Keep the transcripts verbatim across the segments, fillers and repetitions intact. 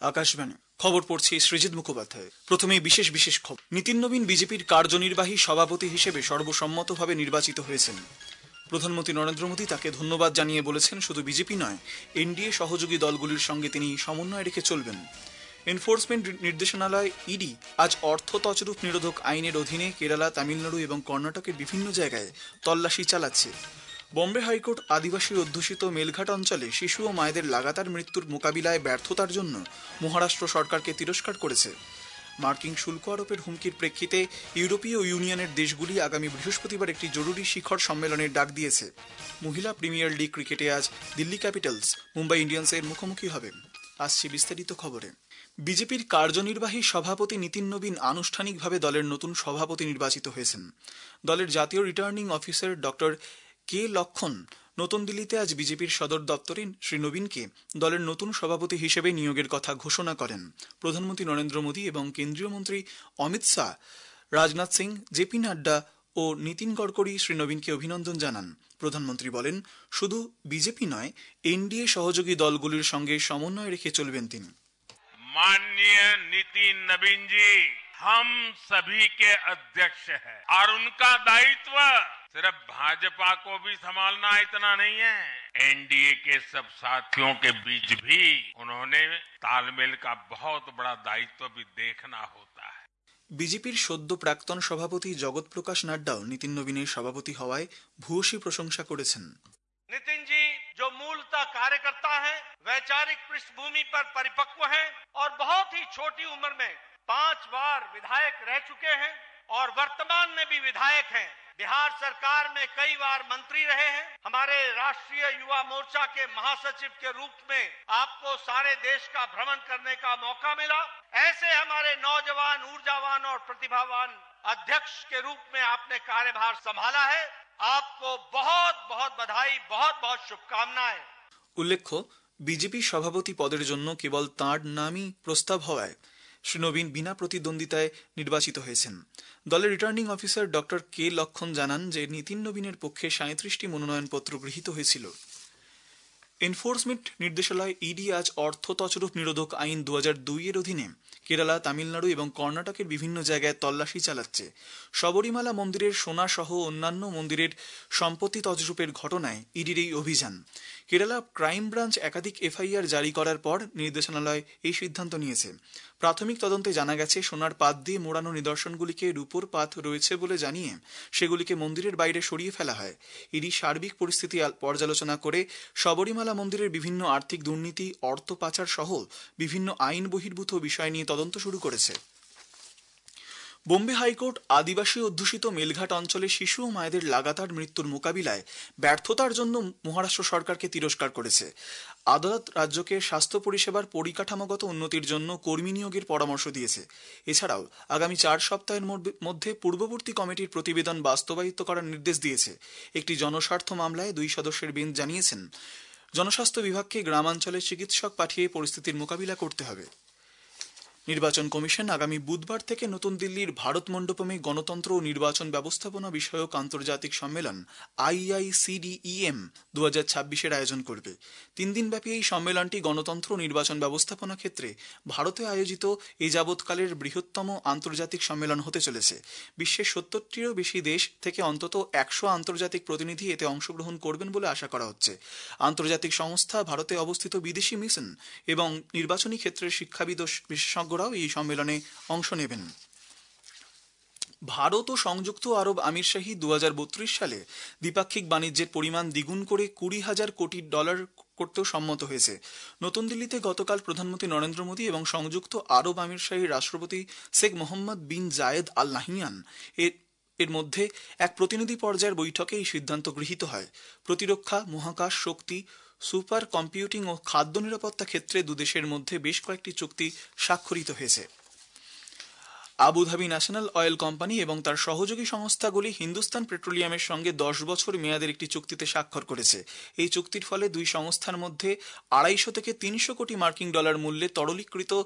আকাশবাণী খবর পড়ছি সৃজিত মুখোপাধ্যায়। প্রথমেই বিশেষ বিশেষ খবর। নীতিন নবীন বিজেপির কার্যনির্বাহী সভাপতি হিসেবে সর্বসম্মতভাবে নির্বাচিত হয়েছেন। প্রধানমন্ত্রী নরেন্দ্র মোদী তাকে ধন্যবাদ জানিয়ে বলেছেন, শুধু বিজেপি নয়, এনডিএ সহযোগী দলগুলির সঙ্গে তিনি সমন্বয় রেখে চলবেন। এনফোর্সমেন্ট নির্দেশনালয় ইডি আজ অর্থ তছরূপ নিরোধক আইনের অধীনে কেরালা, তামিলনাড়ু এবং কর্ণাটকের বিভিন্ন জায়গায় তল্লাশি চালাচ্ছে। বম্বে হাইকোর্ট আদিবাসী অধ্যুষিত মেলঘাট অঞ্চলে শিশু ও মায়েদের লাগাতার মৃত্যুর মোকাবিলায় ব্যর্থতার জন্য মহারাষ্ট্র সরকারকে তিরস্কার করেছে। মার্কিন শুল্ক আরোপের হুমকির প্রেক্ষিতে ইউরোপীয় ইউনিয়নের দেশগুলি আগামী বৃহস্পতিবার একটি জরুরি শিখর সম্মেলনের ডাক দিয়েছে। মহিলা প্রিমিয়ার লিগ ক্রিকেটে আজ দিল্লি ক্যাপিটালস মুম্বাই ইন্ডিয়ান্সের মুখোমুখি হবে। আসছে বিস্তারিত খবরে। বিজেপির কার্যনির্বাহী সভাপতি নীতিন নবীন আনুষ্ঠানিকভাবে দলের নতুন সভাপতি নির্বাচিত হয়েছেন। দলের জাতীয় রিটার্নিং অফিসার ডক্টর কে লক্ষণ নতুন দিল্লিতে আজ বিজেপির সদর দপ্তরে শ্রী নবীনকে দলের নতুন সভাপতি হিসেবে নিয়োগের কথা ঘোষণা করেন। প্রধানমন্ত্রী নরেন্দ্র মোদী এবং কেন্দ্রীয় মন্ত্রী অমিত শাহ, রাজনাথ সিং, জেপি নাড্ডা ও নীতিন গডকরি শ্রী নবীনকে অভিনন্দন জানান। প্রধানমন্ত্রী বলেন, শুধু বিজেপি নয়, এনডিএ সহযোগী দলগুলির সঙ্গে সমন্বয় রেখে চলবেন তিনি। माननीय नितिन नवीन जी हम सभी के अध्यक्ष हैं और उनका दायित्व सिर्फ भाजपा को भी संभालना इतना नहीं है, एनडीए के सब साथियों के बीच भी उन्होंने तालमेल का बहुत बड़ा दायित्व भी देखना होता है। বিজেপির সদ্য প্রাক্তন সভাপতি জগৎ প্রকাশ নাড্ডাও নীতিন নবীনের সভাপতি হওয়ায় ভূয়সী প্রশংসা করেছেন। नितिन जी जो मूलतः कार्यकर्ता हैं, वैचारिक पृष्ठभूमि पर परिपक्व हैं और बहुत ही छोटी उम्र में पांच बार विधायक रह चुके हैं और वर्तमान में भी विधायक हैं। बिहार सरकार में कई बार मंत्री रहे हैं। हमारे राष्ट्रीय युवा मोर्चा के महासचिव के रूप में आपको सारे देश का भ्रमण करने का मौका मिला। ऐसे हमारे नौजवान, ऊर्जावान और प्रतिभावान अध्यक्ष के रूप में आपने कार्यभार संभाला है। आपको बहुत बहुत बधाई, बहुत बहुत शुभकामनाएं। উল্লেখ্য, বিজেপি সভাপতি পদের জন্য কেবল তাঁর নামই প্রস্তাব হওয়ায় শ্রী নবীন বিনা প্রতিদ্বন্দ্বিতায় নির্বাচিত হয়েছেন। দলের রিটার্নিং অফিসার ডক্টর কে লক্ষণ জানান যে নীতিন নবীনের পক্ষে সাঁত্রিশটি মনোনয়নপত্র গৃহীত হয়েছিল। এনফোর্সমেন্ট নির্দেশালয় ইডি আজ অর্থ তছরূপ নিরোধক আইন দু হাজার দুই এর অধীনে কেরালা, তামিলনাড়ু এবং কর্ণাটকের বিভিন্ন জায়গায় তল্লাশি চালাচ্ছে। শবরীমালা মন্দিরের সোনা সহ অন্যান্য মন্দিরের সম্পত্তি তছরূপের ঘটনায় ইডির এই অভিযান। কেরালা ক্রাইম ব্রাঞ্চ একাধিক এফআইআর জারি করার পর নির্দেশনালয় এই সিদ্ধান্ত নিয়েছে। প্রাথমিক তদন্তে জানা গেছে, সোনার পাত দিয়ে মোড়ানো নিদর্শনগুলিকে রূপোর পাত রয়েছে বলে জানিয়ে সেগুলিকে মন্দিরের বাইরে সরিয়ে ফেলা হয়। ইডি সার্বিক পরিস্থিতি পর্যালোচনা করে শবরীমালা মন্দিরের বিভিন্ন আর্থিক দুর্নীতি, অর্থ পাচার সহ বিভিন্ন আইন বহির্ভূত বিষয় নিয়ে তদন্ত শুরু করেছে। বোম্বে হাইকোর্ট আদিবাসী অধ্যুষিত মেলঘাট অঞ্চলে শিশু ও মায়েদের লাগাতার মৃত্যুর মোকাবিলায় ব্যর্থতার জন্য মহারাষ্ট্র সরকারকে তিরস্কার করেছে। আদালত রাজ্যকে স্বাস্থ্য পরিষেবার পরিকাঠামোগত উন্নতির জন্য কর্মী নিয়োগের পরামর্শ দিয়েছে। এছাড়াও আগামী চার সপ্তাহের মধ্যে পূর্ববর্তী কমিটির প্রতিবেদন বাস্তবায়িত করার নির্দেশ দিয়েছে। একটি জনস্বার্থ মামলায় দুই সদস্যের বেঞ্চ জানিয়েছেন, জনস্বাস্থ্য বিভাগকে গ্রামাঞ্চলে চিকিৎসক পাঠিয়ে পরিস্থিতির মোকাবিলা করতে হবে। নির্বাচন কমিশন আগামী বুধবার থেকে নতুন দিল্লির ভারত মণ্ডপমে গণতন্ত্র ও নির্বাচন ব্যবস্থাপনা বিষয়ক আন্তর্জাতিক সম্মেলন আইআইসিডিইএম দু হাজার ছাব্বিশের আয়োজন করবে। তিন দিনব্যাপী এই সম্মেলনটি গণতন্ত্র ও নির্বাচন ব্যবস্থাপনা ক্ষেত্রে ভারতে আয়োজিত এ যাবৎকালের বৃহত্তম আন্তর্জাতিক সম্মেলন হতে চলেছে। বিশ্বের সত্তরটিরও বেশি দেশ থেকে অন্তত একশো আন্তর্জাতিক প্রতিনিধি এতে অংশগ্রহণ করবেন বলে আশা করা হচ্ছে। আন্তর্জাতিক সংস্থা, ভারতে অবস্থিত বিদেশি মিশন এবং নির্বাচনী ক্ষেত্রের শিক্ষাবিদ বিশেষজ্ঞ এই সম্মেলনে অংশ নেবেন। ভারত ও সংযুক্ত আরব আমিরশাহী দু হাজার বত্রিশ সালে দ্বিপাক্ষিক বাণিজ্যের পরিমাণ দ্বিগুণ করে কুড়ি হাজার কোটি ডলার করতেও সম্মত হয়েছে। নতুন দিল্লিতে গতকাল প্রধানমন্ত্রী নরেন্দ্র মোদী এবং সংযুক্ত আরব আমিরশাহীর রাষ্ট্রপতি শেখ মোহাম্মদ বিন জায়েদ আল নাহিয়ান এর এর মধ্যে এক প্রতিনিধি পর্যায়ের বৈঠকে এই সিদ্ধান্ত গৃহীত হয়। প্রতিরক্ষা, মহাকাশ, শক্তি, সুপার কম্পিউটিং ও খাদ্য নিরাপত্তা ক্ষেত্রে দুদেশের মধ্যে বেশ কয়েকটি চুক্তি স্বাক্ষরিত হয়েছে। আবুধাবি ন্যাশনাল অয়েল কোম্পানি এবং তার সহযোগী সংস্থাগুলি হিন্দুস্তান পেট্রোলিয়ামের সঙ্গে দশ বছর মেয়াদের একটি চুক্তিতে স্বাক্ষর করেছে। এই চুক্তির ফলে দুই সংস্থার মধ্যে আড়াইশো থেকে তিনশো কোটি মার্কিন ডলার মূল্যে তরলীকৃত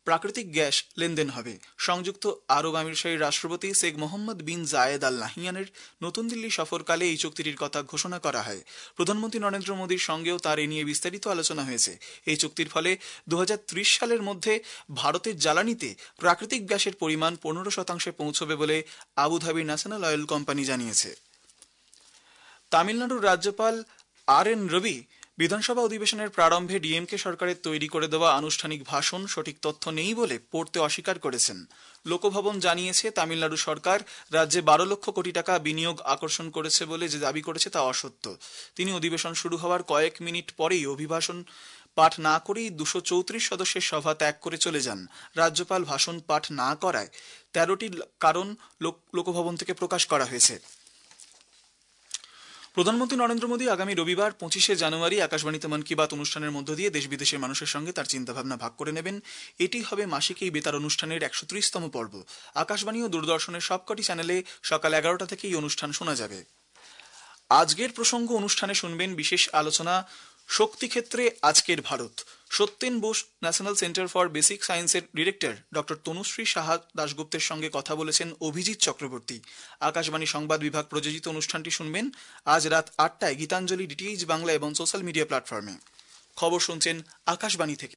প্রাকৃতিক গ্যাস লেনদেন হবে। সংযুক্ত আরব আমিরশাহীর রাষ্ট্রপতি শেখ মোহাম্মদ বিন জায়েদ আল নাহিয়ানের নতুন দিল্লি সফরকালে এই চুক্তিটির কথা ঘোষণা করা হয়। প্রধানমন্ত্রী নরেন্দ্র মোদীর সঙ্গেও তার এ নিয়ে বিস্তারিত আলোচনা হয়েছে। এই চুক্তির ফলে দু হাজার ত্রিশ সালের মধ্যে ভারতের জ্বালানিতে প্রাকৃতিক গ্যাসের পরিমাণ পনেরো শতাংশে পৌঁছবে বলে আবুধাবির ন্যাশনাল অয়েল কোম্পানি জানিয়েছে। তামিলনাড়ুর রাজ্যপাল আর এন রবি বিধানসভা অধিবেশনের প্রারম্ভে ডিএমকে সরকারের তৈরি করে দেওয়া আনুষ্ঠানিক ভাষণ সঠিক তথ্য নেই বলে পড়তে অস্বীকার করেছেন। লোকভবন জানিয়েছে, তামিলনাড়ু সরকার রাজ্যে বারো লক্ষ কোটি টাকা বিনিয়োগ আকর্ষণ করেছে বলে যে দাবি করেছে তা অসত্য। তিনি অধিবেশন শুরু হওয়ার কয়েক মিনিট পরেই অভিভাষণ পাঠ না করেই দুশো চৌত্রিশ সদস্যের সভা ত্যাগ করে চলে যান। রাজ্যপাল ভাষণ পাঠ না করায় তেরোটি কারণ লোকভবন থেকে প্রকাশ করা হয়েছে। প্রধানমন্ত্রী নরেন্দ্র মোদী আগামী রবিবার পঁচিশে জানুয়ারি আকাশবাণীতে মন কি বাত অনুষ্ঠানের মধ্য দিয়ে দেশ বিদেশের মানুষের সঙ্গে তার চিন্তাভাবনা ভাগ করে নেবেন। এটি হবে মাসিক এই বেতার অনুষ্ঠানের একশো ত্রিশতম পর্ব। আকাশবাণী ও দূরদর্শনের সবকটি চ্যানেলে সকাল এগারোটা থেকে এই অনুষ্ঠান শোনা যাবে। আজকের প্রসঙ্গ অনুষ্ঠানে শুনবেন বিশেষ আলোচনা শক্তি ক্ষেত্রে আজকের Bharat. Satyen Bose national centre for basic সায়েন্সের ডিরেক্টর ডক্টর তনুশ্রী সাহা দাশগুপ্তের সঙ্গে কথা বলেছেন অভিজিৎ চক্রবর্তী। আকাশবাণী সংবাদ বিভাগ প্রযোজিত অনুষ্ঠানটি শুনবেন আজ রাত আটটায় গীতাঞ্জলি, ডিটিএইচ বাংলা এবং সোশ্যাল মিডিয়া প্ল্যাটফর্মে। খবর শুনছেন আকাশবাণী থেকে।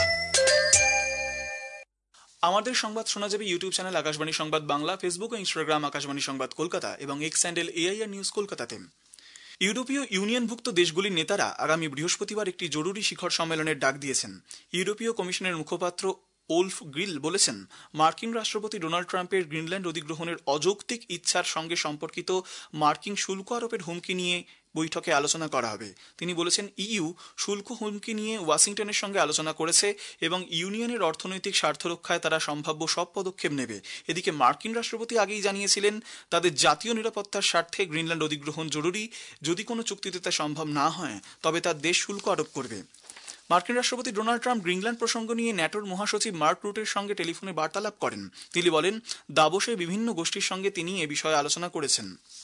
আমাদের সংবাদ শোনা যাবে YouTube channel Akashvani Sangbad Bangla, Facebook ও ইনস্টাগ্রাম আকাশবাণী সংবাদ কলকাতা এবং এক্স হ্যান্ডেল এআইআর নিউজ কলকাতাতে। ইউরোপীয় ইউনিয়নভুক্ত দেশগুলির নেতারা আগামী বৃহস্পতিবার একটি জরুরি শিখর সম্মেলনের ডাক দিয়েছেন। ইউরোপীয় কমিশনের মুখপাত্র ওলফ গ্রিল বলেছেন, মার্কিন রাষ্ট্রপতি ডোনাল্ড ট্রাম্পের গ্রিনল্যান্ড অধিগ্রহণের অযৌক্তিক ইচ্ছার সঙ্গে সম্পর্কিত মার্কিন শুল্ক আরোপের হুমকি নিয়ে বৈঠকে আলোচনা করা হবে। তিনি বলেছেন, ইইউ শুল্ক হুমকি নিয়ে ওয়াশিংটনের সঙ্গে আলোচনা করেছে এবং ইউনিয়নের অর্থনৈতিক স্বার্থ রক্ষায় তারা সম্ভাব্য সব পদক্ষেপ নেবে। এদিকে মার্কিন রাষ্ট্রপতি আগেই জানিয়েছিলেন, তাদের জাতীয় নিরাপত্তার স্বার্থে গ্রিনল্যান্ড অধিগ্রহণ জরুরি। যদি কোনো চুক্তিতে তা সম্ভব না হয় তবে তার দেশ শুল্ক আরোপ করবে। মার্কিন রাষ্ট্রপতি ডোনাল্ড ট্রাম্প গ্রিনল্যান্ড প্রসঙ্গ নিয়ে ন্যাটোর মহাসচিব মার্ক রুটের সঙ্গে টেলিফোনে বার্তালাপ করেন। তিনি বলেন, দাভোসে বিভিন্ন গোষ্ঠীর সঙ্গে তিনি এ বিষয়ে আলোচনা করেছেন।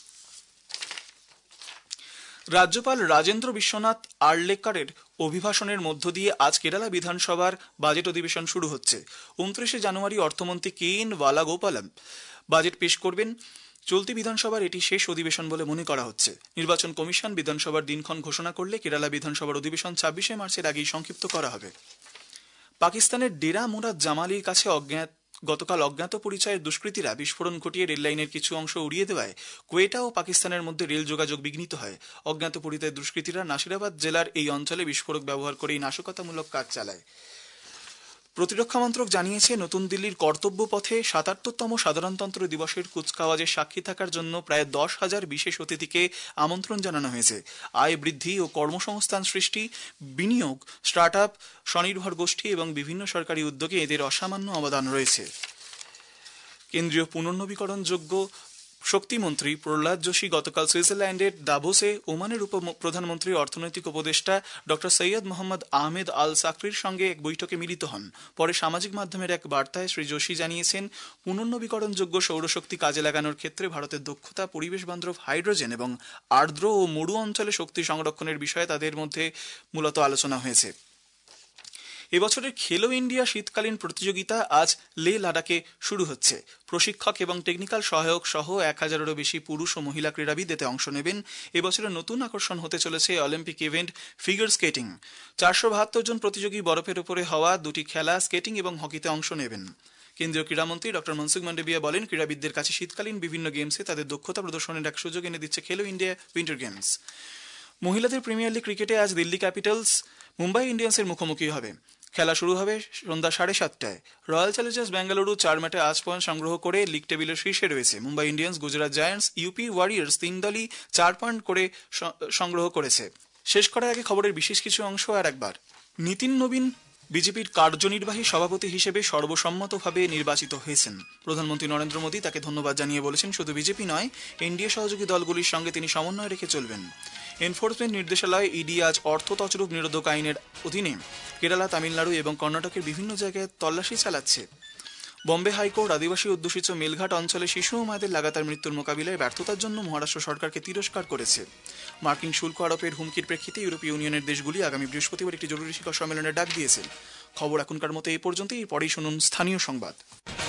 রাজ্যপাল রাজেন্দ্র বিশ্বনাথ আর্লেকারের অভিভাষণের মধ্য দিয়ে আজ কেরালা বিধানসভার বাজেট অধিবেশন শুরু হচ্ছে। উনত্রিশে জানুয়ারি অর্থমন্ত্রী কে এন বালাগোপালম বাজেট পেশ করবেন। চলতি বিধানসভার এটি শেষ অধিবেশন বলে মনে করা হচ্ছে। নির্বাচন কমিশন বিধানসভার দিনক্ষণ ঘোষণা করলে কেরালা বিধানসভার অধিবেশন ছাব্বিশে মার্চের আগেই সংক্ষিপ্ত করা হবে। পাকিস্তানের ডেরা মুরাদ জামালির কাছে অজ্ঞাত গতকাল অজ্ঞাত পরিচয়ের দুষ্কৃতীরা বিস্ফোরণ ঘটিয়ে রেললাইনের কিছু অংশ উড়িয়ে দেওয়ায় কোয়েটা ও পাকিস্তানের মধ্যে রেল যোগাযোগ বিঘ্নিত হয়। অজ্ঞাত পরিচয়ের দুষ্কৃতীরা নাসিরাবাদ জেলার এই অঞ্চলে বিস্ফোরক ব্যবহার করে নাশকতামূলক কাজ চালায়। প্রতিরক্ষা মন্ত্রক জানিয়েছে, নতুন দিল্লির কর্তব্য পথে সাতাত্তরতম সাধারণতন্ত্র দিবসের কুচকাওয়াজে সাক্ষী থাকার জন্য প্রায় দশ হাজার বিশেষ অতিথিকে আমন্ত্রণ জানানো হয়েছে। আয় বৃদ্ধি ও কর্মসংস্থান সৃষ্টি, বিনিয়োগ, স্টার্ট আপ, স্বনির্ভর গোষ্ঠী এবং বিভিন্ন সরকারি উদ্যোগে এদের অসামান্য অবদান রয়েছে। কেন্দ্রীয় পুনর্নবীকরণযোগ্য শক্তিমন্ত্রী প্রহ্লাদ যোশী গতকাল সুইজারল্যান্ডের দাভোসে ওমানের উপ প্রধানমন্ত্রী অর্থনৈতিক উপদেষ্টা doctor Syed Mohammad Ahmed Al সাকরির সঙ্গে এক বৈঠকে মিলিত হন। পরে সামাজিক মাধ্যমের এক বার্তায় শ্রী যোশী জানিয়েছেন, পুনর্নবীকরণযোগ্য সৌরশক্তি কাজে লাগানোর ক্ষেত্রে ভারতের দক্ষতা, পরিবেশ বান্ধব হাইড্রোজেন এবং আর্দ্র ও মরু অঞ্চলে শক্তি সংরক্ষণের বিষয়ে তাদের মধ্যে মূলত আলোচনা হয়েছে। এবছরের খেলো ইন্ডিয়া শীতকালীন প্রতিযোগিতা আজ লে লাদাখে শুরু হচ্ছে। প্রশিক্ষক এবং টেকনিক্যাল সহায়ক সহ এক হাজারেরও বেশি পুরুষ ও মহিলা ক্রীড়াবিদ এতে অংশ নেবেন। এবছরের নতুন আকর্ষণ হতে চলেছে অলিম্পিক ইভেন্ট ফিগার স্কেটিং। চারশো বাহাত্তর জন প্রতিযোগী বরফের উপরে হওয়া দুটি খেলা স্কেটিং এবং হকিতে অংশ নেবেন। কেন্দ্রীয় ক্রীড়ামন্ত্রী ডক্টর মনসুখ মান্ডভিয়া বলেন, ক্রীড়াবিদদের কাছে শীতকালীন বিভিন্ন গেমসে তাদের দক্ষতা প্রদর্শনের এক সুযোগ এনে দিচ্ছে খেলো ইন্ডিয়া উইন্টার গেমস। মহিলাদের প্রিমিয়ার লিগ ক্রিকেটে আজ দিল্লি ক্যাপিটালস মুম্বাই ইন্ডিয়ান্সের মুখোমুখি হবে। খেলা শুরু হবে সন্ধ্যা সাড়ে সাতটায়। রয়্যাল চ্যালেঞ্জার্স বেঙ্গালুরু চার ম্যাচে আজ পয়েন্ট সংগ্রহ করে লিগ টেবিলের শীর্ষে রয়েছে। Mumbai Indians, Gujarat giants, UP warriors তিন দলই চার পয়েন্ট করে সংগ্রহ করেছে। শেষ করার আগে খবরের বিশেষ কিছু অংশ আর একবার। নীতিন নবীন বিজেপির কার্যনির্বাহী সভাপতি হিসেবে সর্বসম্মতভাবে নির্বাচিত হয়েছেন। প্রধানমন্ত্রী নরেন্দ্র মোদী তাকে ধন্যবাদ জানিয়ে বলেছেন, শুধু বিজেপি নয়, এনডিএ সহযোগী দলগুলির সঙ্গে তিনি সমন্বয় রেখে চলবেন। এনফোর্সমেন্ট নির্দেশালয় ইডি আজ অর্থ তছরূপ নিরোধক আইনের অধীনে কেরালা, তামিলনাড়ু এবং কর্ণাটকের বিভিন্ন জায়গায় তল্লাশি চালাচ্ছে। বম্বে হাইকোর্ট আদিবাসী অধ্যুষিত মেলঘাট অঞ্চলে শিশু ও মায়েদের লাগাতার মৃত্যুর মোকাবিলায় ব্যর্থতার জন্য মহারাষ্ট্র সরকারকে তিরস্কার করেছে। মার্কিন শুল্ক আরোপের হুমকির প্রেক্ষিতে ইউরোপীয় ইউনিয়নের দেশগুলি আগামী বৃহস্পতিবার একটি জরুরি শিখর সম্মেলনের ডাক দিয়েছে। খবর এখনকার মতো এই পর্যন্তই। এরপরেই শুনুন স্থানীয় সংবাদ।